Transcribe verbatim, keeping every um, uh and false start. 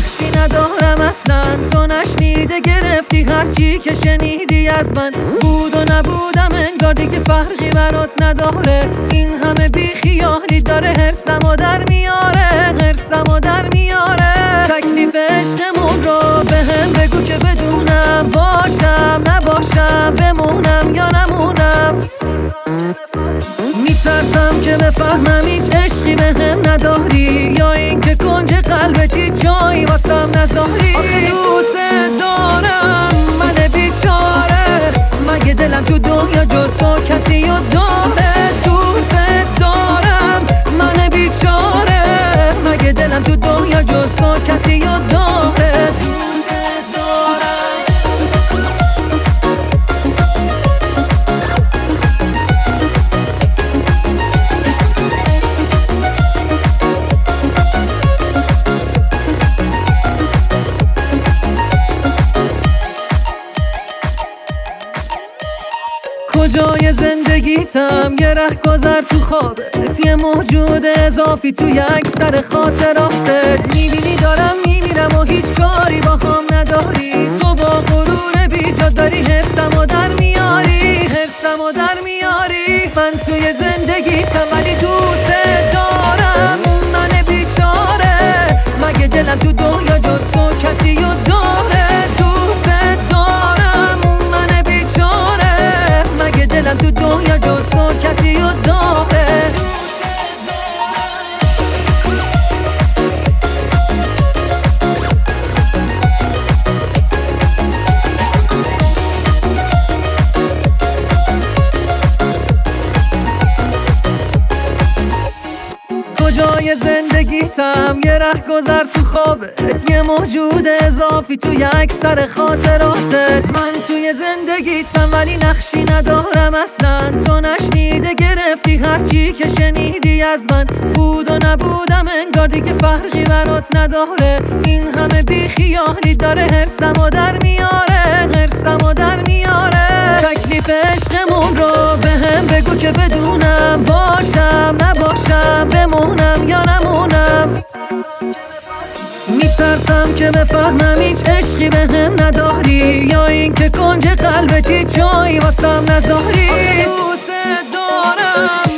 نقشی ندارم اصلا، تو نشنیده گرفتی هرچی که شنیدی از من. بود و نبودم انگار دیگه فرقی برات نداره، این همه بیخیالی داره هرسمو در میاره، هرسمو در میاره. تکلیف عشقمون رو به هم بگو که بدونم، باشم نباشم، بمونم یا نمونم. میترسم که بفهمم هیچ عشقی به هم نداری، یا این که کنج قلبتی جایی واسم نذاری. آخه دوست دارم من بیچاره، مگه دلم تو دنیا جز تو کسی رو داره؟ دوست دارم من بیچاره، مگه دلم تو دنیا جز تو کسی رو داره؟ دوست دارم. کجای زندگیتم یه رهگذر تو خوابت، یه موجود اضافی تو یک سر خاطراتت. میبینی دارم میمیرم و هیچ کاری با هم نداری، تو با غرور بیجا داری هرسمو در میاری، هرسمو در میاری. من توی زندگیتم ولی دوست دارم من بیچاره، مگه دلم تو دنیا جز تو کسی رو داره؟ دوست دارم من بیچاره، مگه دلم تو دنیا جز تو کسی رو داره؟ کجای زندگیتم یه رهگذر تو خوابت، یه موجود اضافی تو یک سر خاطراتت. من توی زندگیتم ولی نقشی ندارم اصلا، تو نشنیده گرفتی هرچی که شنیدی از من. بود و نبودم انگار دیگه فرقی برات نداره، این همه بیخیالی داره هرسمو در میاره، هرسمو در میاره. تکلیف عشقمون رو به هم بگو که بدونم، باشم نباشم، بمونم یا نمونم. میترسم که بفهمم هیچ عشقی به هم نداری، یا این که کنج قلبتی جایی واسم نذاری. دوست دارم